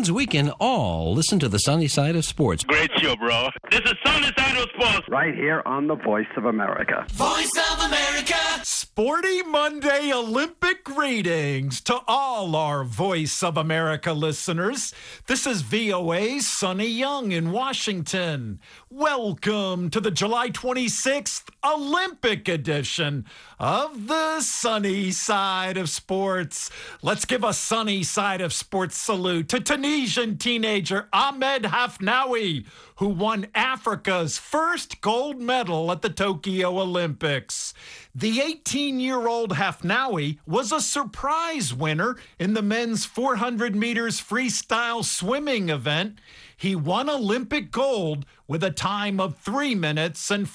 means we can all listen to the sunny side of sports. Great show, bro. This is Sunny Side of Sports. Right here on the Voice of America. Voice of America. Sporty Monday Olympic greetings to all our Voice of America listeners. This is VOA's Sonny Young in Washington. Welcome to the July 26th Olympic edition of the Sunny Side of Sports. Let's give a Sunny Side of Sports salute to Tunisian teenager Ahmed Hafnaoui, who won Africa's first gold medal at the Tokyo Olympics. The 18-year-old Hafnaoui was a surprise winner in the men's 400 meters freestyle swimming event. He won Olympic gold with a time of 3 minutes and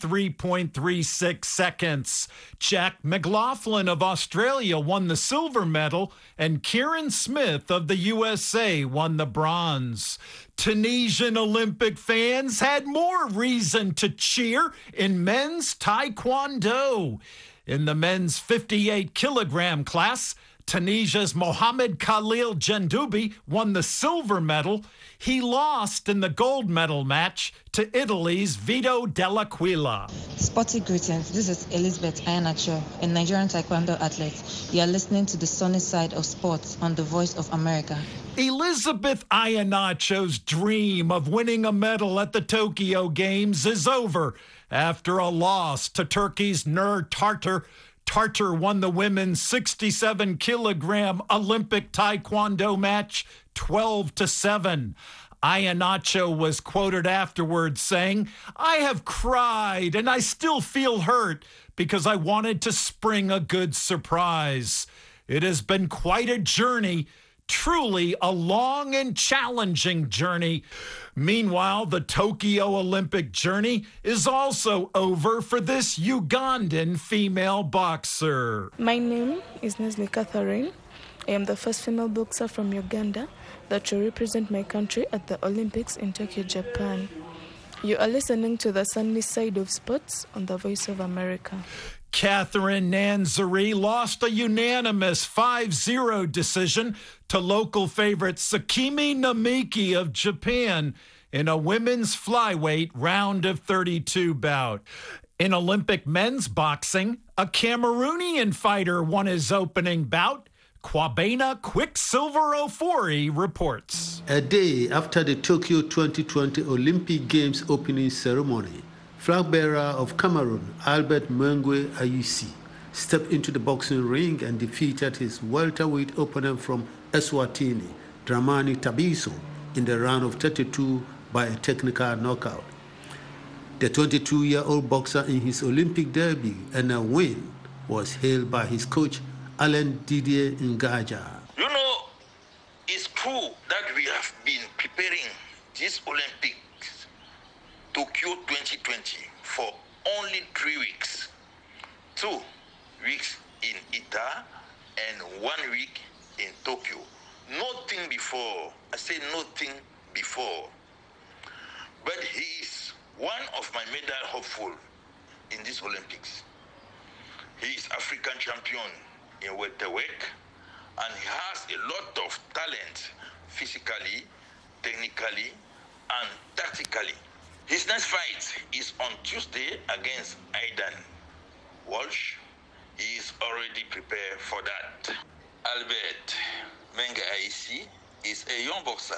43.36 seconds. Jack McLaughlin of Australia won the silver medal, and Kieran Smith of the USA won the bronze. Tunisian Olympic fans had more reason to cheer in men's taekwondo. In the men's 58-kilogram class, Tunisia's Mohamed Khalil Jendoubi won the silver medal. He lost in the gold medal match to Italy's Vito Dell'Aquila. Sporty greetings. This is Elizabeth Ayanacho, a Nigerian taekwondo athlete. You are listening to the Sunny Side of Sports on the Voice of America. Elizabeth Ayanacho's dream of winning a medal at the Tokyo Games is over after a loss to Turkey's Nur Tartar. Tartar won the women's 67-kilogram Olympic taekwondo match 12-7. Ayanacho was quoted afterwards saying, "I have cried and I still feel hurt because I wanted to spring a good surprise. It has been quite a journey, truly a long and challenging journey." Meanwhile, the Tokyo Olympic journey is also over for this Ugandan female boxer. My name is Nesli Catherine. I am the first female boxer from Uganda that will represent my country at the Olympics in Tokyo, Japan. You are listening to the Sunny Side of Sports on the Voice of America. Catherine Nanzari lost a unanimous 5-0 decision to local favorite Sakimi Namiki of Japan in a women's flyweight round of 32 bout. In Olympic men's boxing, a Cameroonian fighter won his opening bout. Kwabena Quicksilver Ofori reports. A day after the Tokyo 2020 Olympic Games opening ceremony, flag bearer of Cameroon, Albert Mengwe Ayusi, stepped into the boxing ring and defeated his welterweight opponent from Eswatini, Dramani Tabiso, in the round of 32 by a technical knockout. The 22-year-old boxer in his Olympic debut and a win was hailed by his coach, Alain Didier Ngaja. You know, it's true that we have been preparing this Olympics, Tokyo 2020, for only 3 weeks. 2 weeks in Ita and 1 week in Tokyo. Nothing before. I say nothing before. But he is one of my medal hopeful in this Olympics. He is African champion in welterweight, and he has a lot of talent physically, technically, and tactically. His next fight is on Tuesday against Aidan Walsh. He is already prepared for that. Albert Mengwe Ayusi is a young boxer,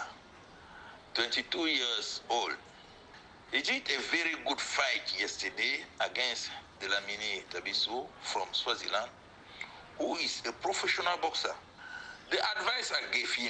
22 years old. He did a very good fight yesterday against Dlamini Tabiso from Swaziland, who is a professional boxer. The advice I gave him,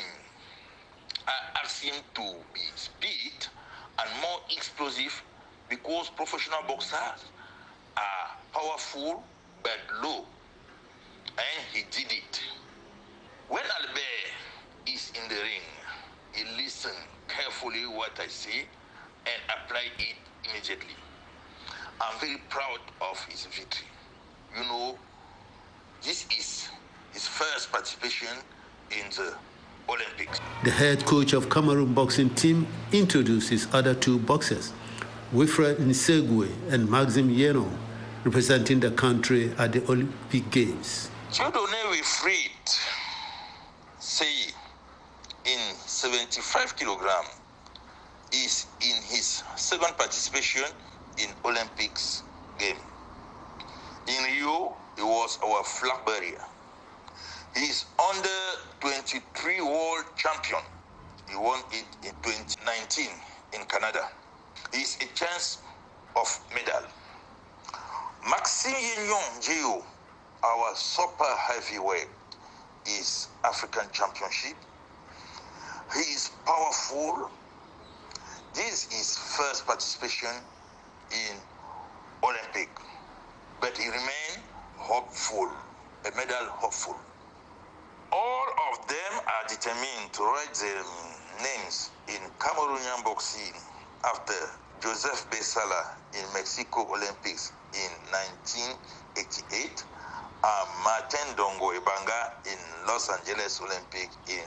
I asked him to be speed and more explosive, because professional boxers are powerful but low, and he did it. When Albert is in the ring, he listens carefully what I say and apply it immediately. I'm very proud of his victory. You know, this is his first participation in the Olympics. The head coach of Cameroon boxing team introduced his other 2 boxers, Wilfred Nsegwe and Maxime Yeno, representing the country at the Olympic Games. Dieudonné Wilfried say in 74 75 kilogram, is in his second participation in Olympics game. In Rio, he was our flag bearer. He is under 23 world champion. He won it in 2019 in Canada. He is a chance of medal. Maxime Yenyon Gio, our super heavyweight, is African championship. He is powerful. This is first participation in Olympic, but he remains hopeful, a medal hopeful. All of them are determined to write their names in Cameroonian boxing after Joseph Besala in Mexico Olympics in 1988 and Martin Dongo Ibanga in Los Angeles Olympic in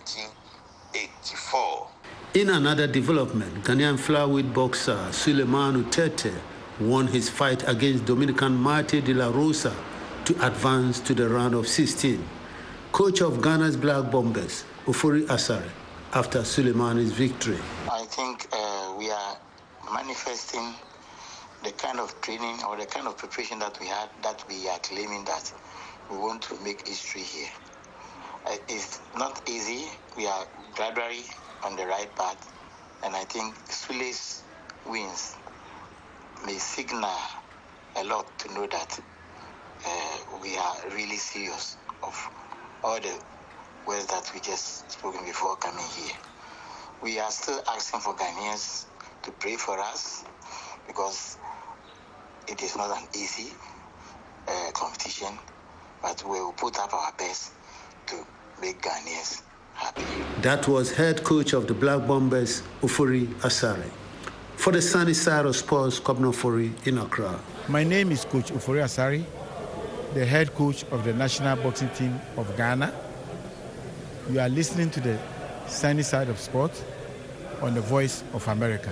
1984. In another development, Ghanaian flyweight boxer Suleiman Utete won his fight against Dominican Marte de la Rosa to advance to the round of 16. Coach of Ghana's Black Bombers, Ofori Asare, after Suleiman's victory. I think we are manifesting the kind of training or the kind of preparation that we had, that we are claiming that we want to make history here. It's not easy. We are gradually on the right path, and I think Sule's wins may signal a lot to know that we are really serious of all the words that we just spoken before coming here. We are still asking for Ghanaians to pray for us, because it is not an easy competition, but we will put up our best to make Ghanaians happy. That was head coach of the Black Bombers, Ofori Asare. For the Sunny Side of Sports, Kobno Ofori in Accra. My name is Coach Ofori Asare, the head coach of the national boxing team of Ghana. You are listening to the Sunny Side of Sports on the Voice of America.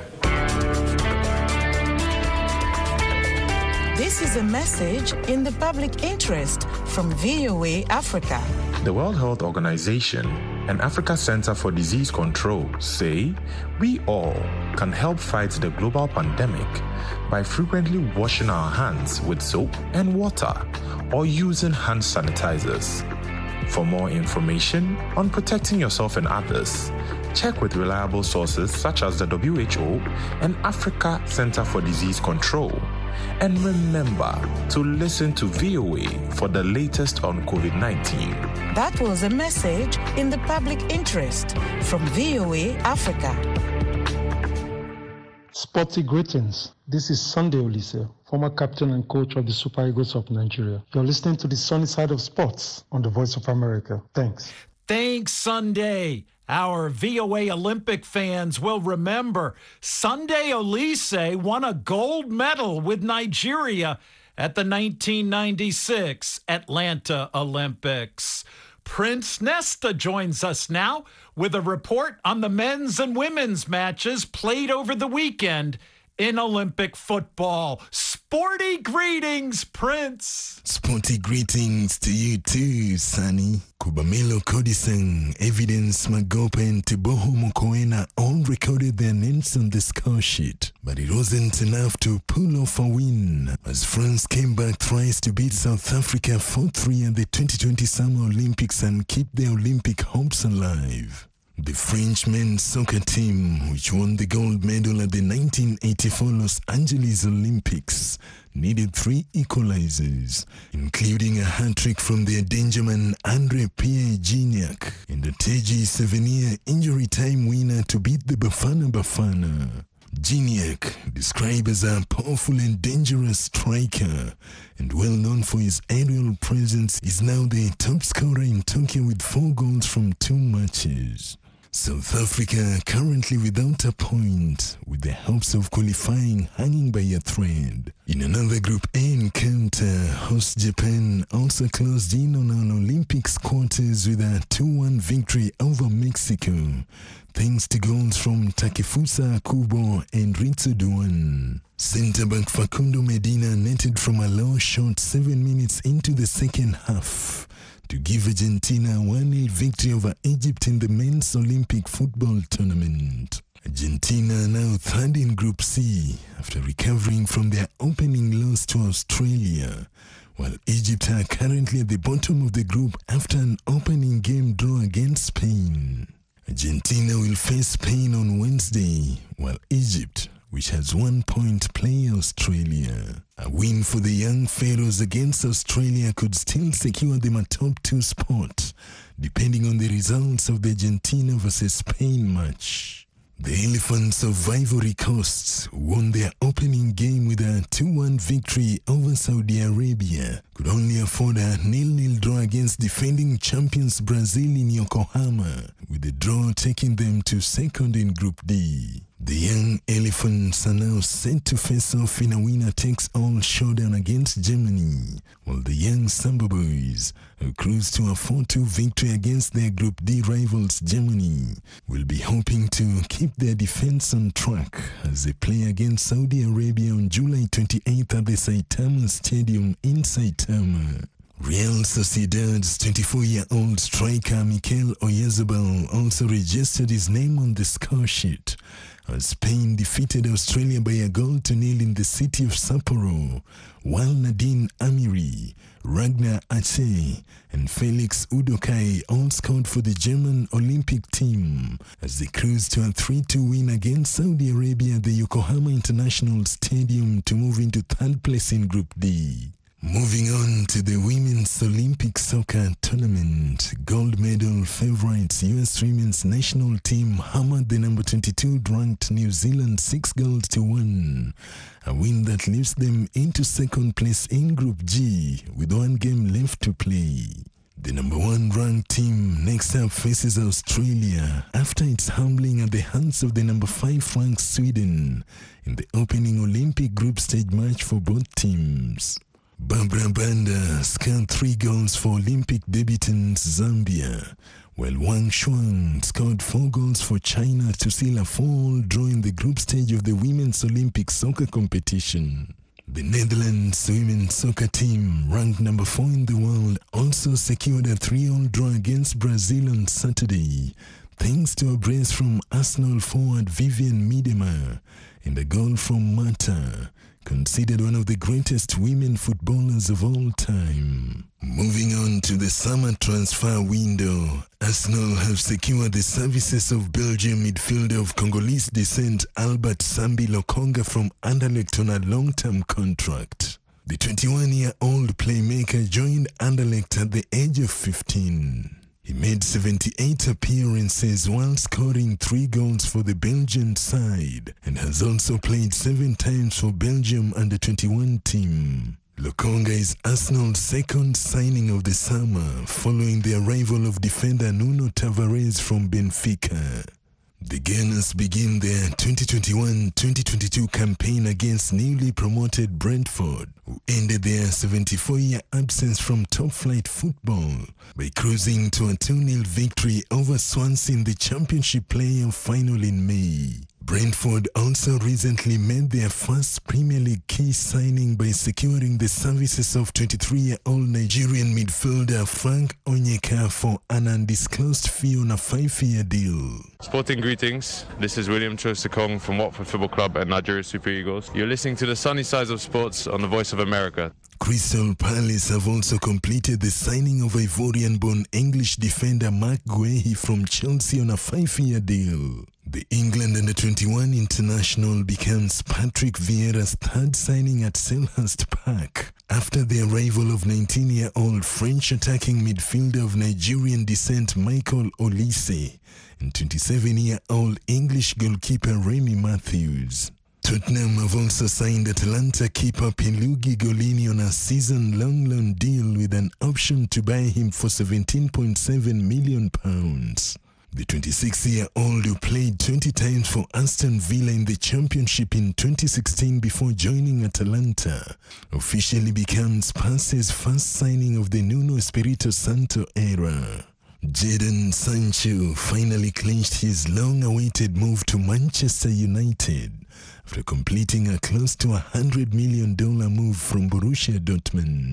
This is a message in the public interest from VOA Africa. The World Health Organization and Africa Center for Disease Control say we all can help fight the global pandemic by frequently washing our hands with soap and water or using hand sanitizers. For more information on protecting yourself and others, check with reliable sources such as the WHO and Africa Center for Disease Control. And remember to listen to VOA for the latest on COVID-19. That was a message in the public interest from VOA Africa. Sporty greetings. This is Sunday Olise, former captain and coach of the Super Eagles of Nigeria. You're listening to the Sunny Side of Sports on the Voice of America. Thanks. Thanks, Sunday. Our VOA Olympic fans will remember Sunday Olise won a gold medal with Nigeria at the 1996 Atlanta Olympics. Prince Nesta joins us now with a report on the men's and women's matches played over the weekend in Olympic football. Sporty greetings, Prince. Sporty greetings to you too, Sunny. Kubamelo Kodisen, Evidence Magopa and Tiboho Mokoena all recorded their names on the score sheet, but it wasn't enough to pull off a win, as France came back thrice to beat South Africa 4-3 at the 2020 Summer Olympics and keep their Olympic hopes alive. The French men's soccer team, which won the gold medal at the 1984 Los Angeles Olympics, needed 3 equalizers, including a hat-trick from their dangerman Andre-Pierre Gignac and a Teji Souvenir injury time winner to beat the Bafana Bafana. Gignac, described as a powerful and dangerous striker and well known for his aerial presence, is now the top scorer in Tokyo with 4 goals from 2 matches. South Africa currently without a point, with the hopes of qualifying hanging by a thread. In another Group A encounter, host Japan also closed in on an Olympics quarters with a 2-1 victory over Mexico, thanks to goals from Takefusa Kubo and Ritsu Duan. Centre-back Facundo Medina netted from a low shot 7 minutes into the second half to give Argentina a 1-0 victory over Egypt in the men's Olympic football tournament. Argentina are now third in Group C after recovering from their opening loss to Australia, while Egypt are currently at the bottom of the group after an opening game draw against Spain. Argentina will face Spain on Wednesday, while Egypt, which has 1 point, play Australia. A win for the young Pharaohs against Australia could still secure them a top 2 spot, depending on the results of the Argentina versus Spain match. The Elephants of Ivory Coast won their opening game with a 2-1 victory over Saudi Arabia, could only afford a 0-0 draw against defending champions Brazil in Yokohama, with the draw taking them to second in Group D. The young Elephants are now set to face off in a winner-takes-all showdown against Germany, while the young Samba Boys, who cruised to a 4-2 victory against their Group D rivals Germany, will be hoping to keep their defense on track as they play against Saudi Arabia on July 28th at the Saitama Stadium in Saitama. Real Sociedad's 24-year-old striker Mikel Oyarzabal also registered his name on the score sheet as Spain defeated Australia by a 1-0 in the city of Sapporo, while Nadine Amiri, Ragnar Ache, and Felix Udokai all scored for the German Olympic team as they cruised to a 3-2 win against Saudi Arabia at the Yokohama International Stadium to move into third place in Group D. Moving on to the Women's Olympic Soccer Tournament, gold medal favorites US Women's National Team hammered the number 22 ranked New Zealand 6-1, a win that lifts them into second place in Group G with 1 game left to play. The number 1 ranked team next up faces Australia after its humbling at the hands of the number 5 ranked Sweden in the opening Olympic group stage match for both teams. Barbara Banda scored 3 goals for Olympic debutants Zambia, while Wang Shuang scored 4 goals for China to seal a 4-4 draw in the group stage of the Women's Olympic Soccer competition. The Netherlands women's soccer team, ranked number 4 in the world, also secured a 3-3 draw against Brazil on Saturday, thanks to a brace from Arsenal forward Vivian Miedema and a goal from Mata, considered one of the greatest women footballers of all time. Moving on to the summer transfer window, Arsenal have secured the services of Belgian midfielder of Congolese descent Albert Sambi Lokonga from Anderlecht on a long-term contract. The 21-year-old playmaker joined Anderlecht at the age of 15. He made 78 appearances while scoring 3 goals for the Belgian side and has also played 7 times for Belgium under-21 team. Lokonga is Arsenal's second signing of the summer following the arrival of defender Nuno Tavares from Benfica. The Gunners begin their 2021-2022 campaign against newly promoted Brentford, who ended their 74-year absence from top-flight football by cruising to a 2-0 victory over Swansea in the Championship playoff final in May. Brentford also recently made their first Premier League key signing by securing the services of 23-year-old Nigerian midfielder Frank Onyeka for an undisclosed fee on a 5-year deal. Sporting greetings, this is William Trostakong from Watford Football Club and Nigeria Super Eagles. You're listening to the sunny side of sports on the Voice of America. Crystal Palace have also completed the signing of Ivorian-born English defender Mark Guehi from Chelsea on a 5-year deal. The England under-21 international becomes Patrick Vieira's third signing at Selhurst Park after the arrival of 19-year-old French attacking midfielder of Nigerian descent Michael Olise and 27-year-old English goalkeeper Remy Matthews. Tottenham have also signed Atalanta keeper Pierluigi Golini on a season-long loan deal with an option to buy him for £17.7 million. The 26-year-old, who played 20 times for Aston Villa in the Championship in 2016 before joining Atalanta, officially becomes Spurs' first signing of the Nuno Espirito Santo era. Jadon Sancho finally clinched his long-awaited move to Manchester United after completing a close to $100 million move from Borussia Dortmund.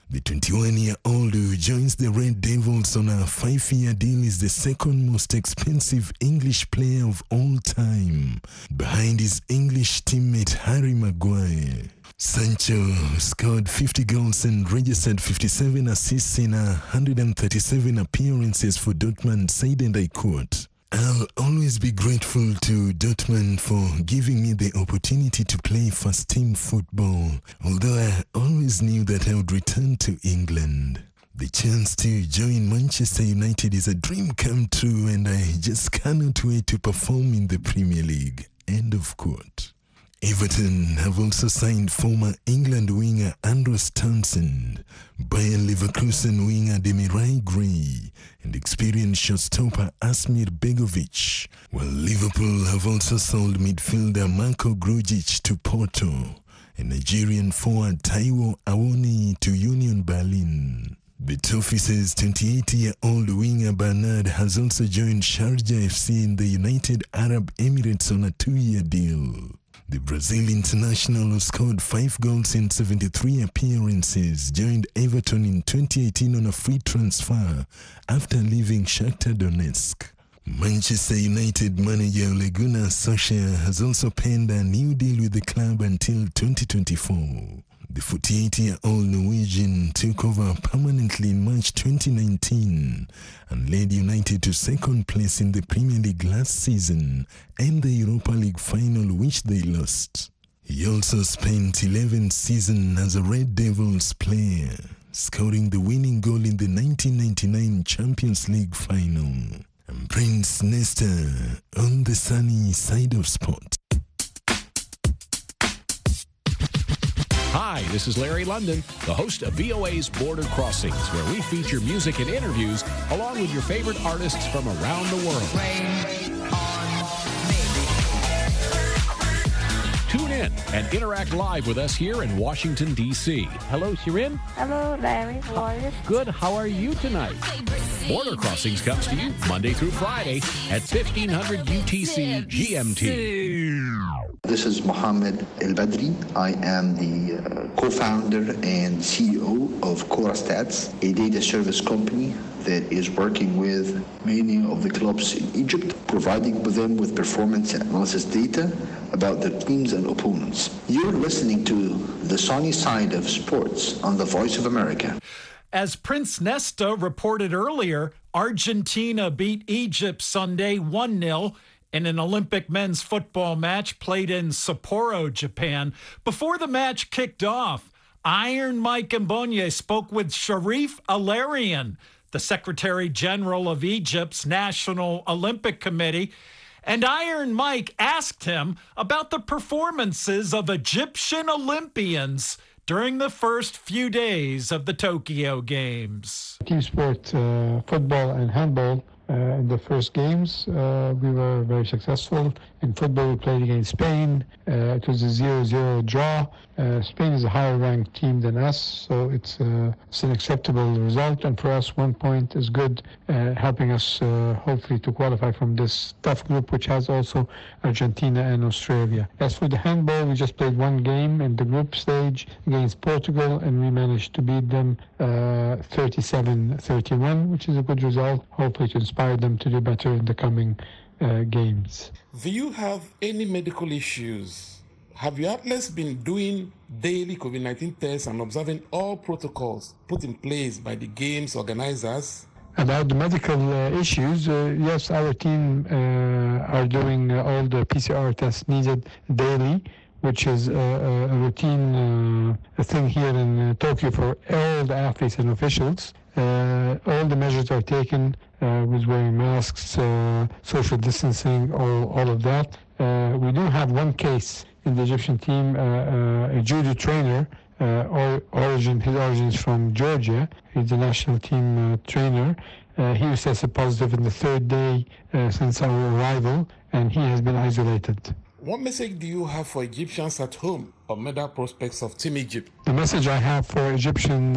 The 21-year-old who joins the Red Devils on a 5-year deal is the second most expensive English player of all time, behind his English teammate Harry Maguire. Sancho scored 50 goals and registered 57 assists in 137 appearances for Dortmund, said, and I quote, "I'll always be grateful to Dortmund for giving me the opportunity to play first-team football, although I always knew that I would return to England. The chance to join Manchester United is a dream come true, and I just cannot wait to perform in the Premier League." End of quote. Everton have also signed former England winger Andros Townsend, Bayer Leverkusen winger Demirai Gray, and experienced shotstopper Asmir Begovic, while Liverpool have also sold midfielder Marko Grujic to Porto and Nigerian forward Taiwo Awoni to Union Berlin. The Toffees' 28-year-old winger Bernard has also joined Sharjah FC in the United Arab Emirates on a 2-year deal. The Brazil international, who scored 5 goals in 73 appearances, joined Everton in 2018 on a free transfer after leaving Shakhtar Donetsk. Manchester United manager Ole Gunnar Solskjaer has also penned a new deal with the club until 2024. The 48-year-old Norwegian took over permanently in March 2019 and led United to second place in the Premier League last season and the Europa League final, which they lost. He also spent 11 seasons as a Red Devils player, scoring the winning goal in the 1999 Champions League final. I'm Prince Nestor on the sunny side of sport. Hi, this is Larry London, the host of VOA's Border Crossings, where we feature music and interviews along with your favorite artists from around the world. Tune in and interact live with us here in Washington, D.C. Hello, Shirin. Hello, Larry. How are you? Good. How are you tonight? Border Crossings comes to you Monday through Friday at 1500 UTC GMT. This is Mohammed El Badri. I am the co-founder and CEO of Cora Stats, a data service company that is working with many of the clubs in Egypt, providing them with performance analysis data about their teams and opponents. You're listening to the sunny side of sports on the Voice of America. As Prince Nesta reported earlier, Argentina beat Egypt Sunday 1-0 in an Olympic men's football match played in Sapporo, Japan. Before the match kicked off, Iron Mike Mbonye spoke with Sharif Alarian, the Secretary General of Egypt's National Olympic Committee, and Iron Mike asked him about the performances of Egyptian Olympians during the first few days of the Tokyo Games. Team sport, football and handball. In the first games, we were very successful. In football, we played against Spain. It was a 0-0 draw. Spain is a higher-ranked team than us, so it's an acceptable result. And for us, 1 point is good, helping us hopefully to qualify from this tough group, which has also Argentina and Australia. As for the handball, we just played 1 game in the group stage against Portugal, and we managed to beat them 37-31, which is a good result, hopefully to inspire them to do better in the coming games. Do you have any medical issues? Have your athletes been doing daily COVID-19 tests and observing all protocols put in place by the games organizers? About the medical issues, yes, our team are doing all the PCR tests needed daily, which is a routine thing here in Tokyo for all the athletes and officials. All the measures are taken with wearing masks, social distancing, all of that. We do have 1 case in the Egyptian team, a judo trainer, his origin is from Georgia. He's the national team trainer. He was tested positive in the 3rd day since our arrival, and he has been isolated. What message do you have for Egyptians at home or medal prospects of Team Egypt? The message I have for Egyptians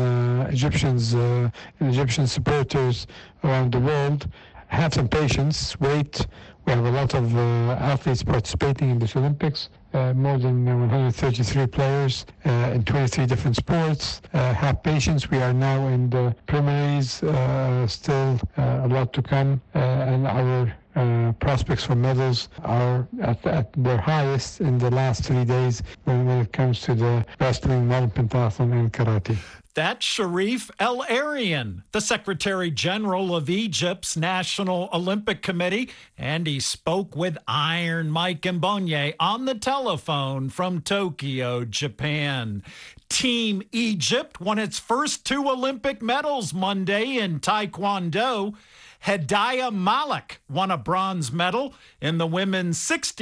and Egyptian supporters around the world: have some patience, wait We have a lot of athletes participating in this Olympics. More than 133 players in 23 different sports. Have patience. We are now in the preliminaries. Still a lot to come. And our prospects for medals are at their highest in the last 3 days when it comes to the wrestling, modern pentathlon, and karate. That's Sharif El Arian, the Secretary General of Egypt's National Olympic Committee, and he spoke with Iron Mike Mbonye on the telephone from Tokyo, Japan. Team Egypt won its first 2 Olympic medals Monday in Taekwondo. Hedaya Malik won a bronze medal in the women's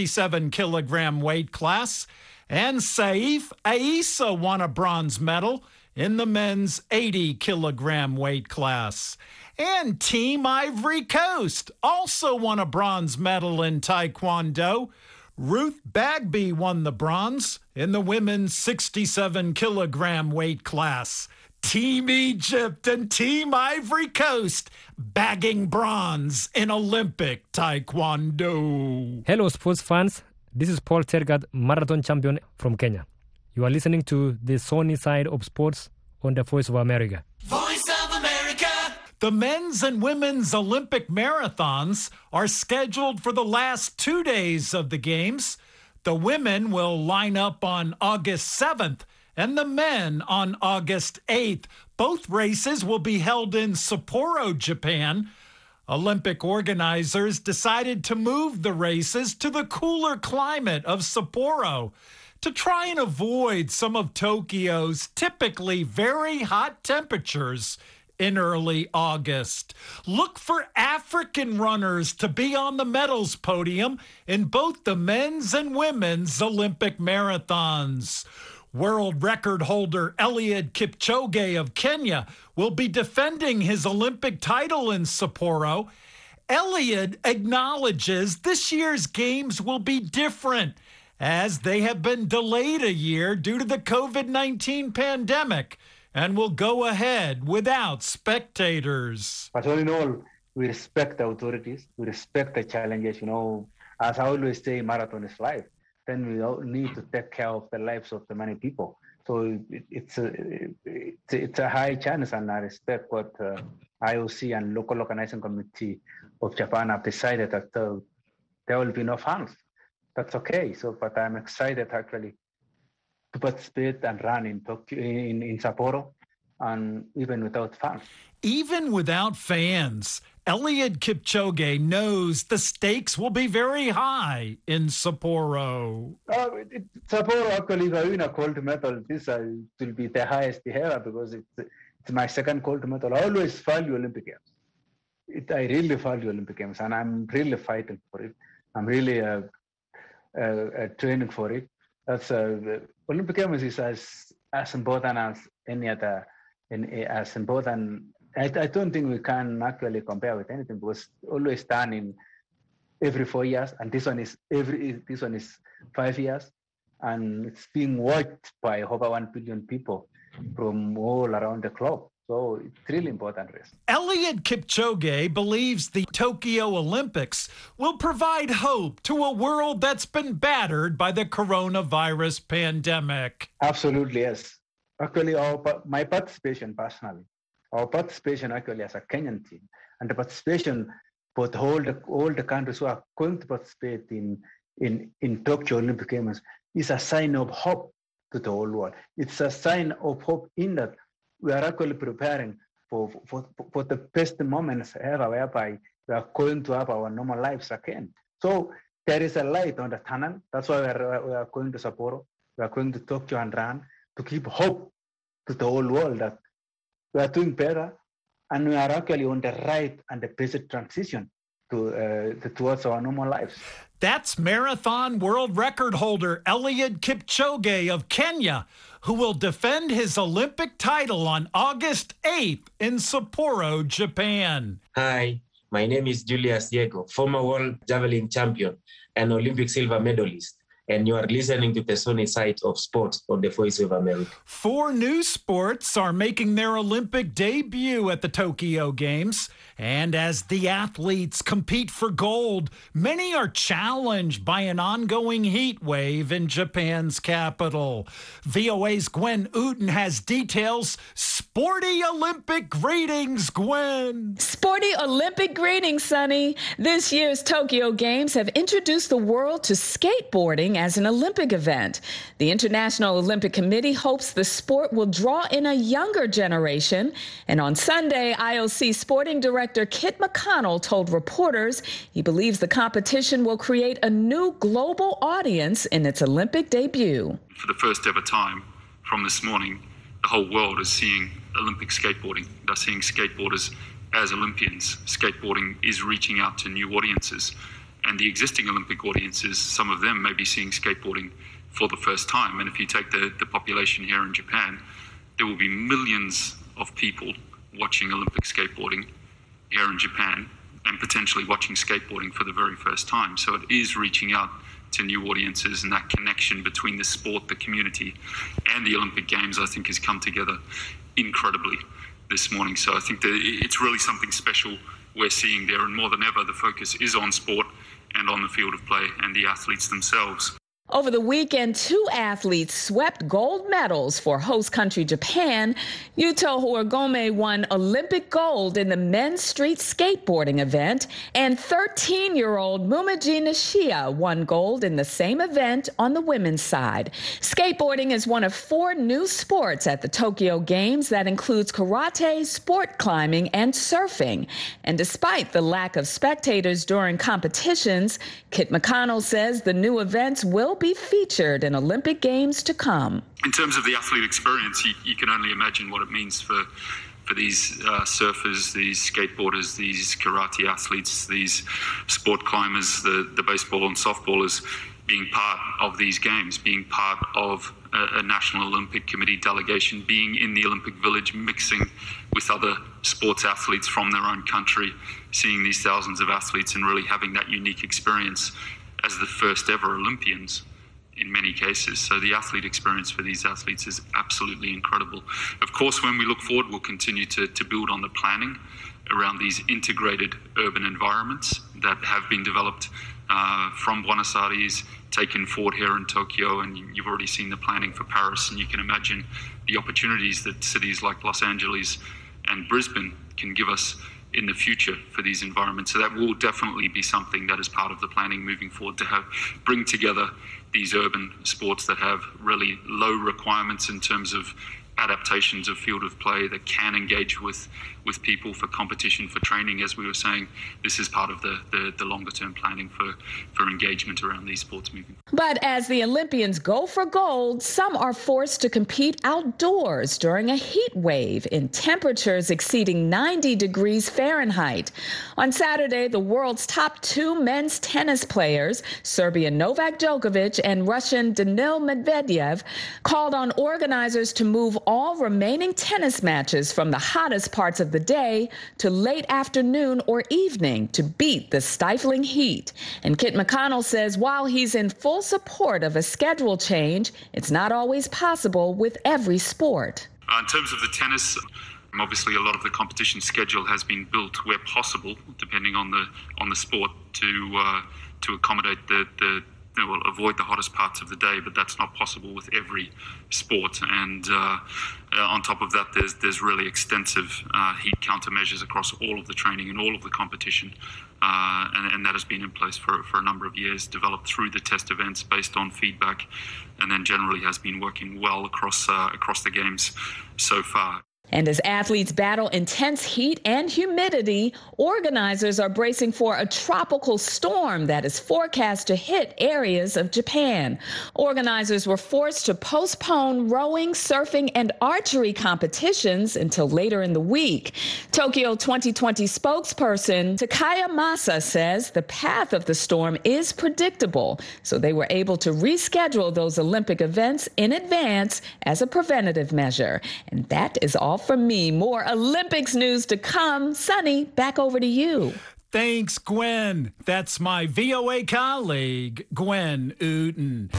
67-kilogram weight class, and Saif Aissa won a bronze medal in the men's 80-kilogram weight class. And Team Ivory Coast also won a bronze medal in Taekwondo. Ruth Bagby won the bronze in the women's 67-kilogram weight class. Team Egypt and Team Ivory Coast bagging bronze in Olympic Taekwondo. Hello, sports fans. This is Paul Tergat, marathon champion from Kenya. You are listening to the Sunny Side of Sports on the Voice of America. Voice of America! The men's and women's Olympic marathons are scheduled for the last 2 days of the Games. The women will line up on August 7th and the men on August 8th. Both races will be held in Sapporo, Japan. Olympic organizers decided to move the races to the cooler climate of Sapporo to try and avoid some of Tokyo's typically very hot temperatures in early August. Look for African runners to be on the medals podium in both the men's and women's Olympic marathons. World record holder Eliud Kipchoge of Kenya will be defending his Olympic title in Sapporo. Eliud acknowledges this year's games will be different as they have been delayed a year due to the COVID-19 pandemic and will go ahead without spectators. But all in all, we respect the authorities, we respect the challenges. As I always say, marathon is life. Then we all need to take care of the lives of the many people. So it's a high chance, and I respect what IOC and local organizing committee of Japan have decided that there will be no fans. That's okay. But I'm excited actually to participate and run in Tokyo, in Sapporo, and even without fans. Even without fans, Eliud Kipchoge knows the stakes will be very high in Sapporo. Sapporo, actually, if I win a gold medal, this will be the highest ever because it's my second gold medal. I always value Olympic Games. I really value Olympic Games, and I'm really fighting for it. I'm really training for it. That's Olympic Games is as important as any other, as important. I don't think we can actually compare with anything because always done in every 4 years, and this one is 5 years, and it's being watched by over 1 billion people from all around the globe. So it's really important race. Eliud Kipchoge believes the Tokyo Olympics will provide hope to a world that's been battered by the coronavirus pandemic. Absolutely, yes. Actually, my participation personally, our participation actually as a Kenyan team, and the participation for all the countries who are going to participate in Tokyo Olympic Games is a sign of hope to the whole world. It's a sign of hope in that we are actually preparing for the best moments ever, whereby we are going to have our normal lives again. So there is a light on the tunnel. That's why we are going to Sapporo. We are going to Tokyo and run to keep hope to the whole world that we are doing better, and we are actually on the right and the best transition towards our normal lives. That's marathon world record holder Eliud Kipchoge of Kenya, who will defend his Olympic title on August 8th in Sapporo, Japan. Hi, my name is Julius Diego, former world javelin champion and Olympic silver medalist. and you are listening to the Sunny Side of Sports on the Voice of America. 4 new sports are making their Olympic debut at the Tokyo Games. And as the athletes compete for gold, many are challenged by an ongoing heat wave in Japan's capital. VOA's Gwen Uten has details. Sporty Olympic greetings, Gwen. Sporty Olympic greetings, Sonny. This year's Tokyo Games have introduced the world to skateboarding as an Olympic event. The International Olympic Committee hopes the sport will draw in a younger generation. And on Sunday, IOC sporting director Kit McConnell told reporters he believes the competition will create a new global audience in its Olympic debut. For the first ever time from this morning, the whole world is seeing Olympic skateboarding. They're seeing skateboarders as Olympians. Skateboarding is reaching out to new audiences. And the existing Olympic audiences, some of them may be seeing skateboarding for the first time. And if you take the population here in Japan, there will be millions of people watching Olympic skateboarding here in Japan and potentially watching skateboarding for the very first time. So it is reaching out to new audiences, and that connection between the sport, the community, and the Olympic Games, I think, has come together incredibly this morning. So I think that it's really something special we're seeing there, and more than ever, the focus is on sport and on the field of play and the athletes themselves. Over the weekend, 2 athletes swept gold medals for host country Japan. Yuto Horigome won Olympic gold in the men's street skateboarding event, and 13-year-old Mumaji Nishiya won gold in the same event on the women's side. Skateboarding is one of 4 new sports at the Tokyo Games that includes karate, sport climbing, and surfing. And despite the lack of spectators during competitions, Kit McConnell says the new events will be featured in Olympic Games to come. In terms of the athlete experience, you can only imagine what it means for these surfers, these skateboarders, these karate athletes, these sport climbers, the baseball and softballers, being part of these games, being part of a National Olympic Committee delegation, being in the Olympic Village, mixing with other sports athletes from their own country, seeing these thousands of athletes and really having that unique experience as the first ever Olympians in many cases. So the athlete experience for these athletes is absolutely incredible. Of course, when we look forward, we'll continue to build on the planning around these integrated urban environments that have been developed from Buenos Aires, taken forward here in Tokyo, and you've already seen the planning for Paris, and you can imagine the opportunities that cities like Los Angeles and Brisbane can give us in the future for these environments. So that will definitely be something that is part of the planning moving forward, to bring together these urban sports that have really low requirements in terms of adaptations of field of play, that can engage with people for competition, for training. As we were saying, this is part of the longer term planning for engagement around these sports moving. But as the Olympians go for gold, some are forced to compete outdoors during a heat wave in temperatures exceeding 90 degrees Fahrenheit. On Saturday, the world's top 2 men's tennis players, Serbian Novak Djokovic and Russian Daniil Medvedev, called on organizers to move all remaining tennis matches from the hottest parts of the day to late afternoon or evening to beat the stifling heat. And Kit McConnell says while he's in full support of a schedule change, it's not always possible with every sport. In terms of the tennis, obviously a lot of the competition schedule has been built where possible, depending on the sport, to accommodate avoid the hottest parts of the day, but that's not possible with every sport. And on top of that, there's really extensive heat countermeasures across all of the training and all of the competition, and that has been in place for a number of years, developed through the test events based on feedback, and then generally has been working well across the games so far. And as athletes battle intense heat and humidity, organizers are bracing for a tropical storm that is forecast to hit areas of Japan. Organizers were forced to postpone rowing, surfing, and archery competitions until later in the week. Tokyo 2020 spokesperson Takaya Masa says the path of the storm is predictable, so they were able to reschedule those Olympic events in advance as a preventative measure. And that is all from me. More Olympics news to come. Sonny, back over to you. Thanks, Gwen. That's my VOA colleague, Gwen Uten.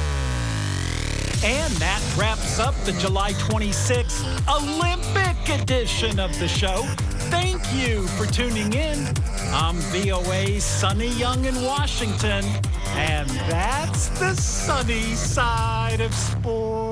And that wraps up the July 26th Olympic edition of the show. Thank you for tuning in. I'm VOA's Sonny Young in Washington, and that's the sunny side of sports.